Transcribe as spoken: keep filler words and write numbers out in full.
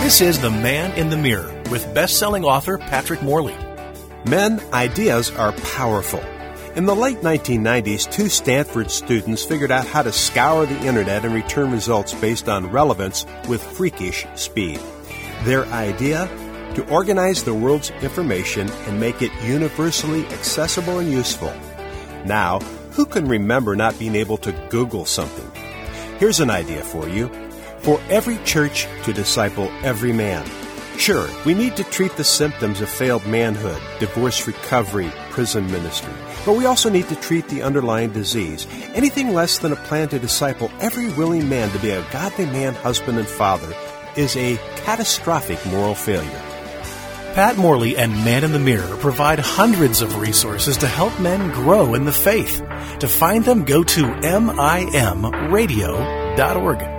This is The Man in the Mirror with best-selling author Patrick Morley. Men, ideas are powerful. In the late nineteen nineties, two Stanford students figured out how to scour the internet and return results based on relevance with freakish speed. Their idea? To organize the world's information and make it universally accessible and useful. Now, who can remember not being able to Google something? Here's an idea for you. For every church to disciple every man. Sure, we need to treat the symptoms of failed manhood, divorce recovery, prison ministry. But we also need to treat the underlying disease. Anything less than a plan to disciple every willing man to be a godly man, husband, and father is a catastrophic moral failure. Pat Morley and Man in the Mirror provide hundreds of resources to help men grow in the faith. To find them, go to M I M radio dot org.